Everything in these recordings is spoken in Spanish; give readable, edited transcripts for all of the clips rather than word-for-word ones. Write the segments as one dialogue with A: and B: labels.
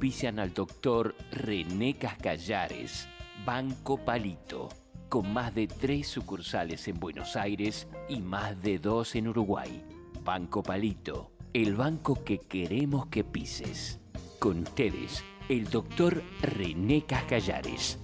A: auspician al doctor René Cascallares, Banco Palito, con más de 3 sucursales en Buenos Aires y más de 2 en Uruguay. Banco Palito, el banco que queremos que pises. Con ustedes, el doctor René Cascallares.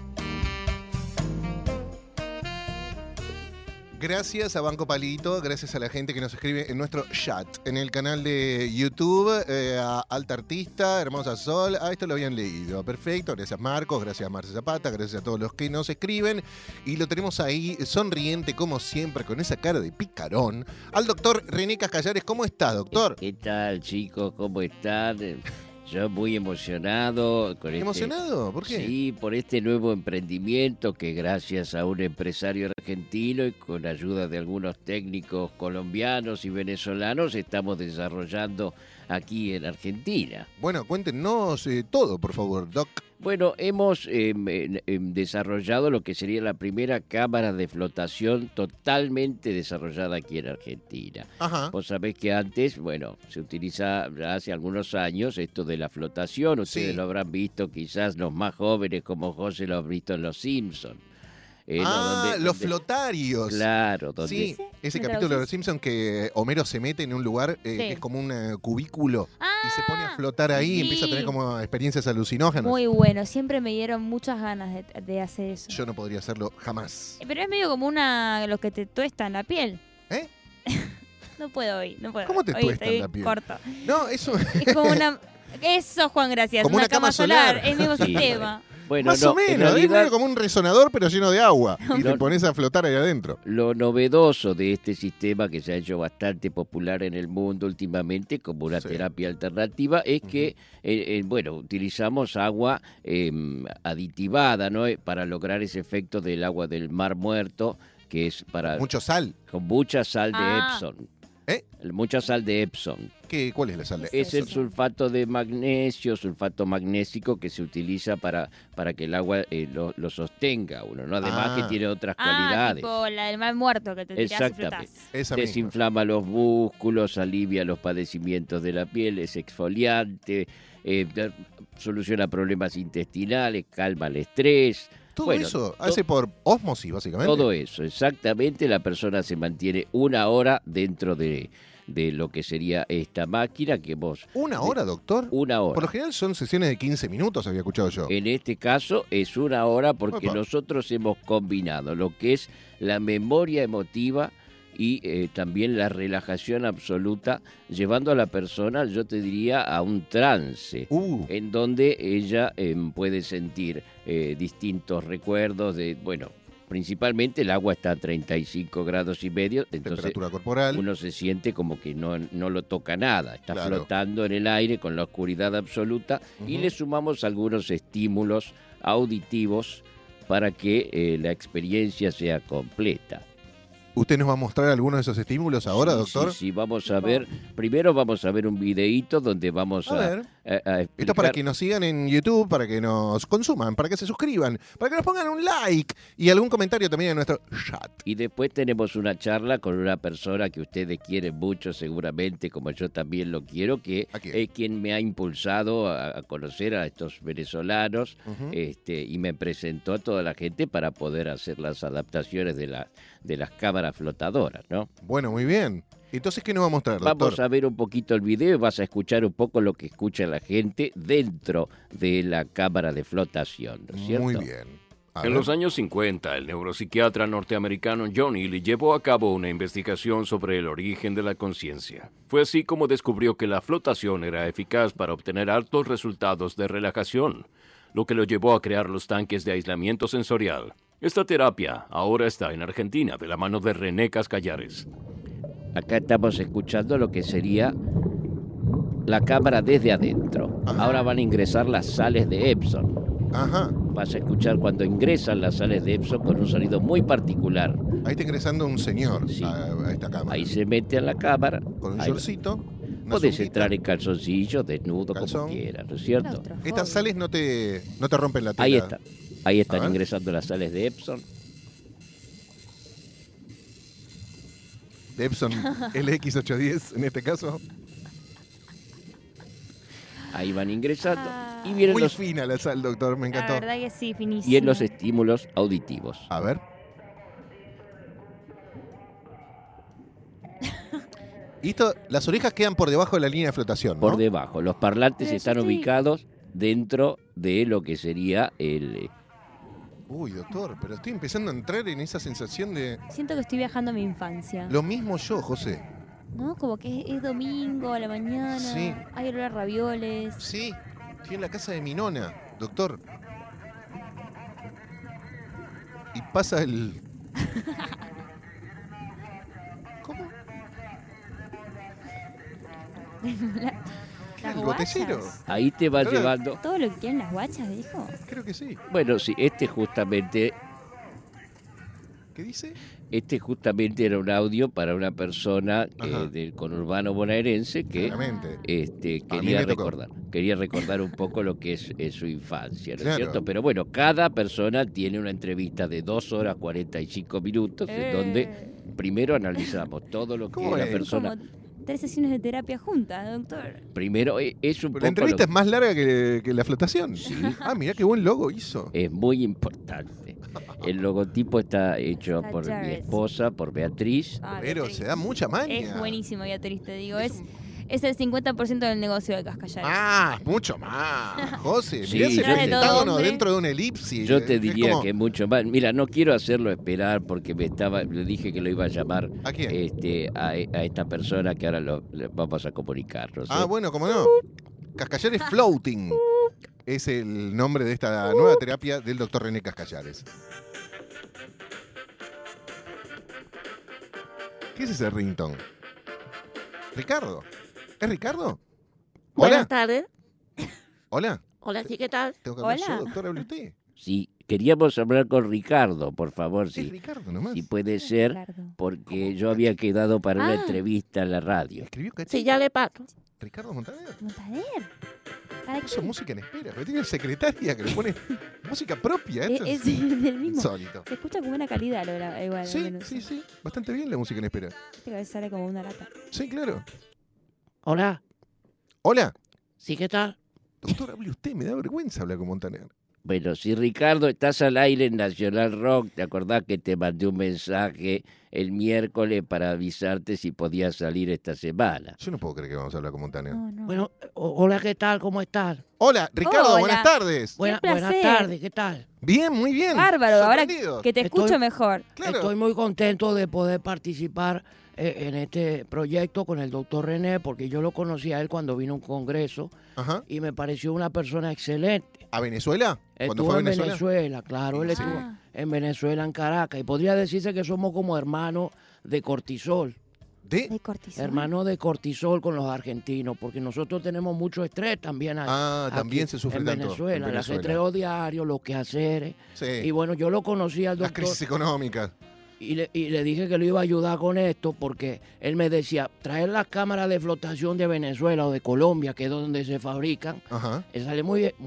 B: Gracias a Banco Palito, gracias a la gente que nos escribe en nuestro chat, en el canal de YouTube, a Alta Artista, Hermosa Sol, esto lo habían leído, perfecto, gracias Marcos, gracias Marce Zapata, gracias a todos los que nos escriben, y lo tenemos ahí sonriente como siempre, con esa cara de picarón, al doctor René Cascallares. ¿Cómo está, doctor?
C: ¿Qué tal, chicos? ¿Cómo están? Yo muy emocionado.
B: ¿Emocionado? ¿Por qué?
C: Sí, por este nuevo emprendimiento que gracias a un empresario argentino y con ayuda de algunos técnicos colombianos y venezolanos estamos desarrollando aquí en Argentina.
B: Bueno, cuéntenos todo, por favor, Doc.
C: Bueno, hemos desarrollado lo que sería la primera cámara de flotación totalmente desarrollada aquí en Argentina.
B: Ajá.
C: Vos sabés que antes, bueno, se utiliza hace algunos años esto de la flotación. Ustedes
B: Sí.
C: lo habrán visto, quizás los más jóvenes como José lo han visto en Los Simpsons.
B: Los flotarios.
C: Claro, donde...
B: Sí, ese
D: ¿Me
B: capítulo de
D: traducís?
B: Los Simpsons que Homero se mete en un lugar que es como un cubículo y se pone a flotar ahí y
D: sí.
B: empieza a tener como experiencias alucinógenas.
D: Muy bueno, siempre me dieron muchas ganas de hacer eso.
B: Yo no podría hacerlo jamás.
D: Pero es medio como lo que te tuesta en la piel.
B: ¿Eh?
D: No puedo hoy, no puedo.
B: ¿Cómo te
D: Hoy
B: tuesta en
D: estoy
B: la piel?
D: corto.
B: No, eso
D: Es como una... Eso, Juan, gracias.
B: Como una cama solar.
D: El mismo
C: Sí.
D: sistema.
C: Bueno,
B: más
C: no,
B: o menos,
C: en
B: es
C: realidad,
B: medio como un resonador pero lleno de agua y te
C: No.
B: pones a flotar ahí adentro.
C: lo novedoso de este sistema que se ha hecho bastante popular en el mundo últimamente como una
B: Sí.
C: terapia alternativa es que, bueno, utilizamos agua aditivada, ¿no? Para lograr ese efecto del agua del Mar Muerto, que es para
B: Mucho sal.
C: con mucha sal de
D: Ah.
C: Epsom.
B: ¿Eh?
C: Mucha sal de Epsom.
B: ¿Cuál es la sal?
C: Es el sulfato de magnesio, sulfato magnésico que se utiliza para que el agua lo sostenga uno, ¿no? Además que tiene otras cualidades.
D: Tipo la del mal muerto que te tirás y
C: Exactamente.
D: flotás.
B: Esa misma.
C: Desinflama los músculos, alivia los padecimientos de la piel, es exfoliante, soluciona problemas intestinales, calma el estrés.
B: Todo
C: Bueno,
B: eso hace por ósmosis, básicamente.
C: Todo eso, exactamente. La persona se mantiene 1 hora dentro de lo que sería esta máquina que vos...
B: ¿Una hora, doctor?
C: 1 hora.
B: Por lo general son sesiones de 15 minutos, había escuchado yo.
C: En este caso es 1 hora porque
B: Opa.
C: nosotros hemos combinado lo que es la memoria emotiva y también la relajación absoluta, llevando a la persona, yo te diría, a un trance, en donde ella puede sentir distintos recuerdos de, bueno, principalmente el agua está a 35 grados y medio, entonces
B: Temperatura corporal.
C: uno se siente como que no lo toca nada, está
B: Claro.
C: flotando en el aire con la oscuridad absoluta y
B: Ujú.
C: le sumamos algunos estímulos auditivos para que la experiencia sea completa.
B: ¿Usted nos va a mostrar algunos de esos estímulos ahora,
C: Sí,
B: doctor?
C: Sí, vamos a ver, primero vamos a ver un videíto donde vamos
B: A ver.
C: a
B: Esto es para
C: explicar-
B: que nos sigan en YouTube, para que nos consuman, para que se suscriban, para que nos pongan un like y algún comentario también en nuestro chat.
C: Y después tenemos una charla con una persona que ustedes quieren mucho seguramente, como yo también lo quiero, que
B: ¿A quién?
C: es quien me ha impulsado a conocer a estos venezolanos
B: Ujú.
C: y me presentó a toda la gente para poder hacer las adaptaciones de las cámaras flotadoras, ¿no?
B: Bueno, muy bien. Entonces, ¿qué nos va a mostrar, doctor?
C: Vamos a ver un poquito el video y vas a escuchar un poco lo que escucha la gente dentro de la cámara de flotación, ¿no es cierto?
B: Muy bien. A
A: En
B: ver.
A: los años 50, el neuropsiquiatra norteamericano John Ely llevó a cabo una investigación sobre el origen de la conciencia. Fue así como descubrió que la flotación era eficaz para obtener altos resultados de relajación, lo que lo llevó a crear los tanques de aislamiento sensorial. Esta terapia ahora está en Argentina de la mano de René Cascallares.
C: Acá estamos escuchando lo que sería la cámara desde adentro.
B: Ajá.
C: Ahora van a ingresar las sales de Epsom.
B: Ajá.
C: Vas a escuchar cuando ingresan las sales de Epsom con un sonido muy particular.
B: Ahí está ingresando un señor
C: Sí.
B: a esta cámara.
C: Ahí se mete a la cámara.
B: Con un
C: Ahí
B: shortcito. una
C: podés
B: zunguita.
C: entrar en calzoncillo, desnudo,
B: Calzón.
C: como quieras, ¿no es cierto?
D: Claustrofobia.
B: Estas sales no te rompen la tela.
C: Ahí está. Ahí
B: A
C: están
B: ver.
C: ingresando las sales de Epsom.
B: De Epson LX810 en este caso.
C: Ahí van ingresando.
D: Ah.
C: Y vienen
B: Muy
C: los,
B: fina la sal, doctor, me
D: La
B: encantó.
D: verdad que sí, finísimo.
C: y en los estímulos auditivos.
B: A ver. Y esto, las orejas quedan por debajo de la línea de flotación, ¿no?
C: Por debajo. Los parlantes
D: Pero yo
C: están
D: estoy-
C: ubicados dentro de lo que sería el...
B: Uy, doctor, pero estoy empezando a entrar en esa sensación de...
D: Siento que estoy viajando a mi infancia.
B: Lo mismo yo, José.
D: ¿No? Como que es domingo a la mañana.
B: Sí.
D: Hay olor a ravioles.
B: Sí, estoy en la casa de mi nona, doctor. Y pasa el... ¿Cómo?
D: Las
B: ¿El
D: guachas.
B: botellero?
C: Ahí te va
B: Claro.
C: llevando...
D: Todo lo que quieren las guachas, dijo.
B: Creo que sí.
C: Bueno, sí, justamente
B: ¿Qué dice?
C: era un audio para una persona
B: Ajá.
C: del conurbano bonaerense que
B: Claramente.
C: quería
B: me tocó.
C: recordar un poco lo que es su infancia, ¿no es
B: Claro.
C: cierto? Pero bueno, cada persona tiene una entrevista de 2 horas 45 minutos en donde primero analizamos todo lo que
B: ¿Cómo
C: la
B: es?
C: persona...
D: Como 3 sesiones de terapia juntas, doctor.
C: Primero es un
B: La
C: poco...
B: entrevista
C: lo-
B: es más larga que la flotación. Ah, mirá qué buen logo hizo.
C: Es muy importante. El logotipo está hecho
D: Está
C: por mi
D: Jared.
C: esposa, por Beatriz.
D: Ah,
B: Pero
D: Beatriz.
B: se da mucha maña.
D: Es buenísimo, Beatriz, te digo. Es el 50% del negocio de Cascallares.
B: Ah, mucho más. José,
C: Sí,
B: mirá ese
C: yo te-
B: pentágono
D: hombre.
B: dentro de una elipsis.
C: Yo te
B: Es
C: diría
B: como-
C: que mucho más. Mira, no quiero hacerlo esperar porque le dije que lo iba a llamar
B: ¿A quién?
C: a esta persona que ahora le vamos a comunicarnos.
B: Ah, bueno, cómo no. Cascallares Floating es el nombre de esta nueva terapia del doctor René Cascallares. ¿Qué es ese ringtone? ¿Ricardo? ¿Es Ricardo?
E: Buenas
B: ¿Hola?
E: tardes.
B: ¿Hola?
E: Hola, sí, ¿qué tal?
B: ¿Tengo que hablar
D: Hola.
B: yo, doctor? ¿Hable usted?
C: Sí, queríamos hablar con Ricardo, por favor,
B: Es
C: sí.
B: Ricardo nomás.
C: Si puede ser,
D: Ricardo.
C: porque yo había quedado para una
D: Ah.
C: entrevista en la radio.
B: ¿Escribió Cachito?
E: Sí, ya le paso.
B: ¿Ricardo Montaner?
D: Montaner. ¿Para
B: Puso
D: qué?
B: música en espera, pero tiene secretaria que le pone música propia. Esto
D: Es del mismo.
B: insólito.
D: Se escucha con buena calidad igual. al
B: Sí,
D: menos.
B: sí, sí. Bastante bien la música en espera.
D: Viste que a veces sale como una lata.
B: Sí, claro.
E: Hola,
B: Hola.
E: sí, ¿qué tal?
B: Doctor, hable usted. Me da vergüenza hablar con Montaner.
C: Bueno, si Ricardo estás al aire en Nacional Rock, ¿te acordás que te mandé un mensaje el miércoles para avisarte si podías salir esta semana?
B: Yo no puedo creer que vamos a hablar con Montaner.
D: No, no.
E: Bueno, hola, ¿qué tal? ¿Cómo estás?
B: Hola, Ricardo,
D: Hola.
B: buenas tardes.
E: Buenas
D: placer.
E: tardes, ¿qué tal?
B: Bien, muy bien.
D: Bárbaro, ahora
B: Sorprendido.
D: que te
E: Estoy-
D: escucho mejor.
B: Claro.
E: Estoy muy contento de poder participar en este proyecto con el doctor René, porque yo lo conocí a él cuando vino a un congreso
B: Ajá.
E: y me pareció una persona excelente.
B: ¿A Venezuela? ¿Cuándo
E: Estuvo
B: fue a
E: en
B: Venezuela?
E: Venezuela, claro, él
B: Sí.
E: estuvo
D: Ah.
E: en Venezuela, en Caracas, y podría decirse que somos como hermanos de cortisol.
B: ¿De?
D: De cortisol.
E: Hermano de cortisol con los argentinos, porque nosotros tenemos mucho estrés también
B: Ah, también
E: aquí
B: se sufre
E: en
B: tanto en
E: Venezuela, el
B: Venezuela.
E: ajetreo diario, los quehaceres.
B: Sí.
E: Y bueno, yo lo conocí al
B: Las
E: doctor
B: crisis económicas.
E: y le dije que lo iba a ayudar con esto porque él me decía, traer las cámaras de flotación de Venezuela o de Colombia, que es donde se fabrican,
B: Ajá.
E: sale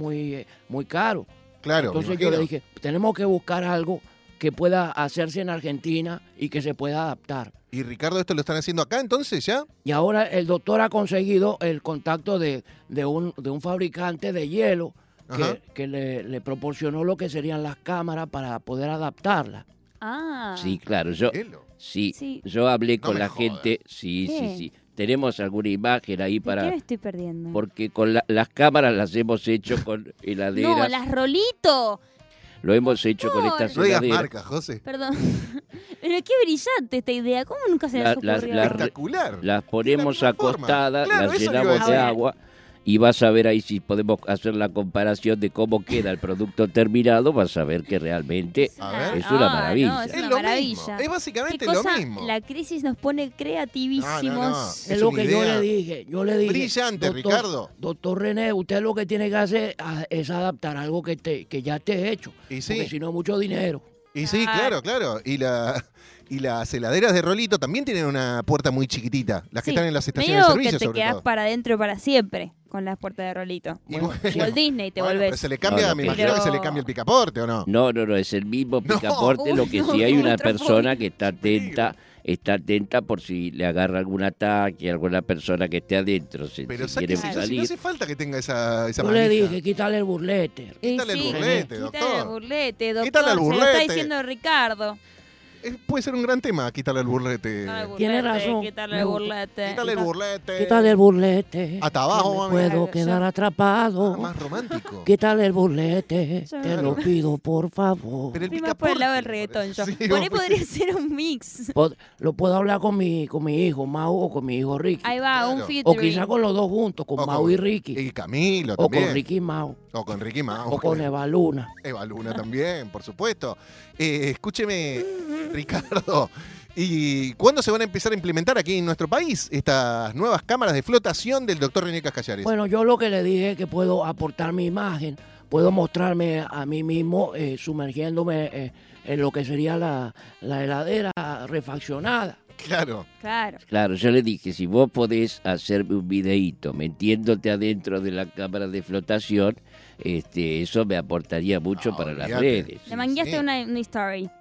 E: muy caro.
B: Claro,
E: Entonces
B: me
E: yo le
B: imagino.
E: dije, tenemos que buscar algo que pueda hacerse en Argentina y que se pueda adaptar.
B: ¿Y Ricardo esto lo están haciendo acá entonces ya?
E: Y ahora el doctor ha conseguido el contacto de un fabricante de hielo
B: Ajá.
E: que le proporcionó lo que serían las cámaras para poder adaptarlas.
D: Ah.
C: Sí, claro, yo
B: Hielo.
D: Sí.
C: yo hablé
B: No
C: con
B: me
C: la
B: jodas.
C: gente, sí,
D: ¿Qué?
C: sí, sí. Tenemos alguna imagen ahí
D: ¿De qué me
C: para...
D: estoy perdiendo?
C: Porque con las cámaras las hemos hecho con heladeras,
D: No, las Rolito.
C: lo hemos hecho con estas
B: No digas
C: heladeras.
B: marca, José.
D: Perdón. Pero qué brillante esta idea. ¿Cómo nunca se les
C: La-
D: ocurrió?
C: la-
B: Espectacular.
C: Las ponemos
B: De la misma forma.
C: acostadas,
B: Claro,
C: las
B: eso le iba a
C: llenamos de
B: decir.
C: agua y vas a ver ahí si podemos hacer la comparación de cómo queda el producto terminado, vas a ver que realmente
B: A ver.
C: es una maravilla.
D: No, es
B: Es
D: una
B: lo
D: maravilla.
B: mismo. Es básicamente
D: ¿Qué
B: lo
D: cosa?
B: mismo.
D: La crisis nos pone creativísimos.
B: No.
E: Es,
B: Es
E: lo
B: una
E: que yo
B: idea
E: le dije. Yo le dije,
B: brillante, Ricardo.
E: Doctor René, usted lo que tiene que hacer es adaptar algo que ya esté hecho.
B: Y sí.
E: Porque si no es mucho dinero.
B: Y sí, claro, claro. Y las heladeras de Rolito también tienen una puerta muy chiquitita. Las que
D: Sí,
B: están en las estaciones
D: medio
B: de servicio,
D: que te
B: sobre
D: quedás
B: todo.
D: para adentro para siempre con las puertas de Rolito.
B: Y bueno,
D: Walt Disney te
B: bueno, pero
D: volvés.
B: se le cambia,
C: No,
B: me
C: pero-
B: imagino que se le cambia el picaporte, ¿o no?
C: No, es el mismo
B: No.
C: picaporte, lo que
D: Uy,
C: sí hay
D: no,
C: una
D: otra
C: persona
D: forma.
C: que está atenta está atenta por si le agarra algún ataque a alguna persona que esté adentro. Si
B: Pero
C: quiere
B: sáquese, no
C: salir.
B: hace falta que tenga esa
E: Yo
B: manija.
E: le dije, quítale el burlete.
B: Quítale el
D: Sí,
B: burlete,
D: Quítale
B: doctor.
D: el burlete, doctor.
B: Quítale el
D: Se lo
B: burlete.
D: está diciendo Ricardo.
B: Puede ser un gran tema, quitarle el burlete.
D: Quítale el
E: Tiene
D: burlete,
E: razón.
D: Quítale
E: Me
D: el
E: gusta.
D: burlete.
B: Quítale el burlete.
E: Quítale el burlete.
B: Hasta abajo,
E: no
B: mami.
E: me puedo
D: Claro,
E: quedar
D: yo-
E: atrapado.
B: Más romántico.
E: Quítale el burlete.
D: Yo-
E: Te lo pido, por favor.
B: Pero el
D: Fui más por el lado del
B: picaporte,
D: reggaetón yo.
B: sí,
D: Por ahí
B: vos-
D: podría ser un mix.
E: Lo puedo hablar con mi hijo Mau o con mi hijo Ricky.
D: Ahí va, un
B: Claro.
D: featuring.
E: O quizá con los dos juntos, con
B: O
E: Mau y Ricky.
B: Y Camilo
E: O
B: también.
E: con Ricky y Mau.
B: O con Ricky Mau.
E: O con Eva Luna.
B: Eva Luna también, por supuesto. Escúcheme, Ricardo. ¿Y cuándo se van a empezar a implementar aquí en nuestro país estas nuevas cámaras de flotación del doctor René Cascallares?
E: Bueno, yo lo que le dije es que puedo aportar mi imagen, puedo mostrarme a mí mismo sumergiéndome en lo que sería la heladera refaccionada.
B: Claro.
D: Claro.
C: Claro, yo le dije, si vos podés hacerme un videíto metiéndote adentro de la cámara de flotación, eso me aportaría mucho
B: No,
C: para las
B: olvídate.
C: redes.
D: Le mangueaste
B: sí.
D: una story.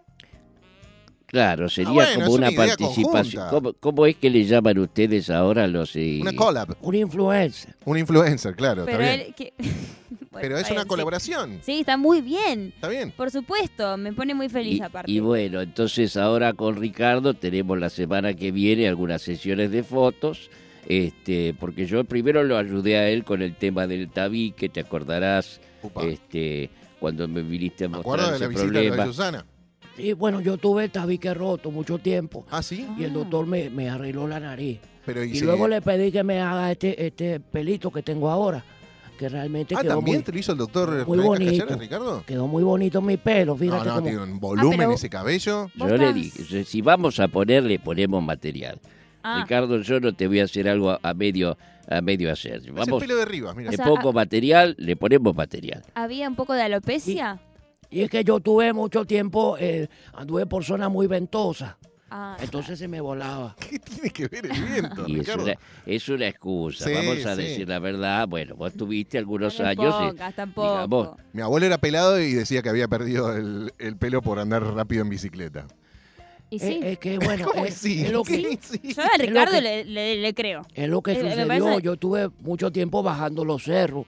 C: Claro, sería
B: bueno,
C: como
B: es
C: una
B: una idea
C: participación.
B: conjunta.
C: ¿Cómo es que le llaman ustedes ahora a los...
B: Una collab.
E: Un influencer.
B: Un influencer, claro.
D: Pero
B: está bien.
D: él... que- Bueno,
B: Pero es
D: está
B: una
D: bien,
B: colaboración.
D: Sí, está muy bien.
B: Está bien.
D: Por supuesto, me pone muy feliz aparte.
C: Y bueno, entonces ahora con Ricardo tenemos la semana que viene algunas sesiones de fotos, porque yo primero lo ayudé a él con el tema del tabique, te acordarás,
B: Upa.
C: cuando me viniste a
B: Me
C: mostrar
B: acuerdo de la
C: ese
B: visita de
C: problema.
B: Susana.
E: Sí, bueno, yo tuve el tabique roto mucho tiempo
B: Ah, sí.
E: y el doctor me arregló la nariz.
B: Pero
E: Y luego le pedí que me haga este pelito que tengo ahora, que realmente quedó
B: ¿también
E: muy,
B: te lo hizo el doctor
E: muy
B: René
E: bonito.
B: Cascallares, Ricardo?
E: quedó muy bonito mi pelo,
B: No,
E: fíjate
B: no,
E: cómo...
B: tiene un volumen
D: pero-
B: ese cabello.
D: ¿Vos
C: Yo le
D: estás-
C: dije, si vamos a ponerle, ponemos material.
D: Ah,
C: Ricardo, yo no te voy a hacer algo a medio hacer.
B: Es el
C: Vamos,
B: pelo de arriba, mira.
C: le
D: sea,
C: pongo material, le ponemos material.
D: había un poco de alopecia.
E: Y es que yo tuve mucho tiempo, anduve por zonas muy ventosas,
D: Ah,
E: entonces se me volaba.
B: ¿Qué tiene que ver el viento,
C: Y
B: Ricardo?
C: es una excusa,
B: Sí,
C: vamos a
B: sí.
C: decir la verdad. Bueno, vos tuviste algunos
D: no le
C: años
D: pongas tampoco.
C: digamos,
B: Mi abuelo era pelado y decía que había perdido el pelo por andar rápido en bicicleta.
D: Y sí,
E: Es que, bueno,
B: ¿Cómo
E: es,
B: sí?
E: es lo que,
B: ¿Qué? Sí.
D: yo a Ricardo
E: que-
D: le creo.
E: es lo que
D: Me
E: sucedió.
D: parece-
E: Yo tuve mucho tiempo bajando los cerros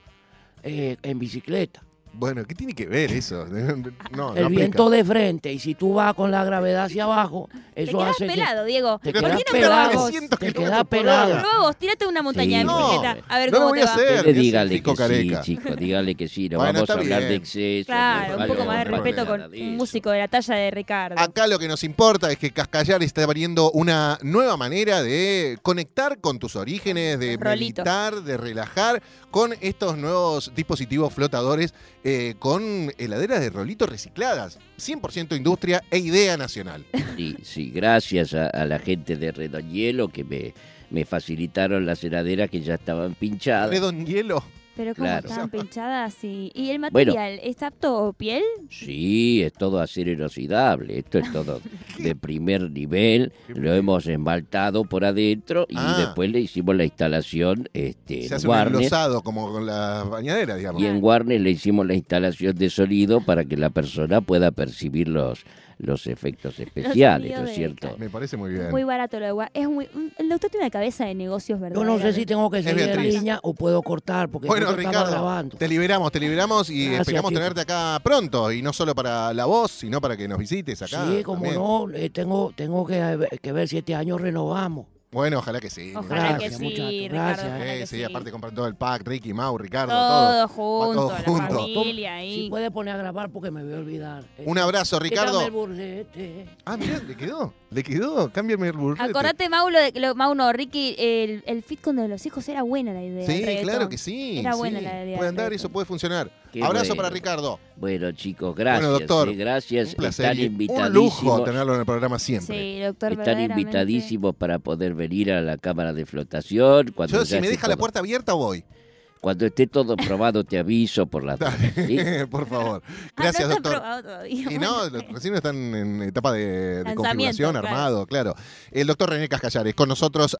E: en bicicleta.
B: Bueno, ¿qué tiene que ver eso? No,
E: El
B: no
E: viento
B: aplica.
E: de frente, y si tú vas con la gravedad hacia abajo,
D: Te
E: eso
D: quedas
E: hace
D: pelado, Diego.
E: que te
B: Pero
E: quedas
B: ¿por qué no grabas
E: pelado,
B: 300
E: te
B: kilómetros
E: quedas
B: por
E: pelado.
B: hora?
D: Prueba vos, tírate una montaña de
C: Sí,
D: bicicleta.
C: no,
D: A ver
B: no lo
D: cómo
B: voy
D: te
B: a
D: va.
B: hacer.
C: ustedes
B: ese
C: díganle
B: fico
C: que sí,
B: careca.
C: chicos, díganle que sí. No
B: Bueno,
C: vamos a
B: está
C: hablar
B: bien.
C: de exceso.
D: Claro, un
C: de
D: poco
C: fallo,
D: más de
C: no
D: respeto
C: nada
D: con
C: de
D: un
C: eso.
D: músico de la talla de Ricardo.
B: Acá lo que nos importa es que Cascallares está abriendo una nueva manera de conectar con tus orígenes, de
D: Rolito.
B: meditar, de relajar con estos nuevos dispositivos flotadores con heladeras de rolito recicladas. 100% industria e idea nacional.
C: Sí, gracias a la gente de Redonhielo que me facilitaron las heladeras que ya estaban pinchadas.
B: Redon hielo.
D: Pero cómo
C: Claro.
D: estaban pinchadas y el
C: Bueno.
D: material, ¿es apto piel?
C: Sí, es todo acero inoxidable. Esto es todo de primer nivel. Lo hemos esmaltado por adentro y
B: Ah.
C: después le hicimos la instalación
B: Se
C: en
B: hace un
C: Warner.
B: enlosado como con la bañadera, digamos.
C: Y en Warner le hicimos la instalación de sonido para que la persona pueda percibir los efectos especiales,
D: sonidos
C: ¿no es
D: de
C: cierto?
B: Me parece muy bien.
D: Muy barato lo de es muy el doctor tiene una cabeza de negocios, ¿verdad?
E: Yo no sé si tengo que
B: Es
E: seguir en
B: Beatriz.
E: línea o puedo cortar, porque
B: Bueno,
E: yo te estaba
B: Ricardo,
E: grabando.
B: te liberamos y
E: Gracias,
B: esperamos
E: chico.
B: tenerte acá pronto. Y no solo para la voz, sino para que nos visites acá.
E: Sí, como
B: también.
E: no, tengo que ver si este año renovamos.
B: Bueno, ojalá que sí.
D: Ojalá
E: Gracias,
D: que sí,
E: muchachos,
D: Ricardo,
E: gracias.
D: ojalá que
B: Sí, aparte compran todo el pack, Ricky, Mau, Ricardo,
D: todo
B: todo.
D: junto,
B: Va
D: la
B: todo junto.
D: familia ahí.
E: Si puede poner a grabar porque me voy a olvidar.
B: Un abrazo, Ricardo.
E: Quítame el burlete.
B: Ah, mirá, le quedó. Cámbiame el burrete.
D: Acordate, Mau, no, Ricky, el fit con los hijos era buena la idea.
B: Sí,
D: el reggaetón.
B: claro que sí.
D: Era
B: sí.
D: buena la idea
B: Puede
D: del
B: andar,
D: reggaetón.
B: eso puede funcionar.
C: Qué
B: Abrazo
C: bueno.
B: para Ricardo.
C: Bueno, chicos, gracias.
B: Bueno, doctor,
C: gracias.
B: Un placer.
C: Están
B: y un
C: invitadísimos.
B: lujo tenerlo en el programa siempre.
D: Sí, doctor,
C: Están
D: verdaderamente.
C: invitadísimos para poder venir a la cámara de flotación. Cuando
B: Yo,
C: ya
B: si me
C: esté
B: deja la
C: todo-
B: puerta abierta, voy.
C: Cuando esté todo probado, te aviso por la
B: Dale,
C: ¿sí?
B: por favor.
D: Ah,
B: Gracias,
D: no está
B: doctor.
D: aprobado todavía.
B: Y no, recién están en etapa de
D: Lanzamiento,
B: configuración,
D: claro.
B: armado, claro. El doctor René Cascallares con nosotros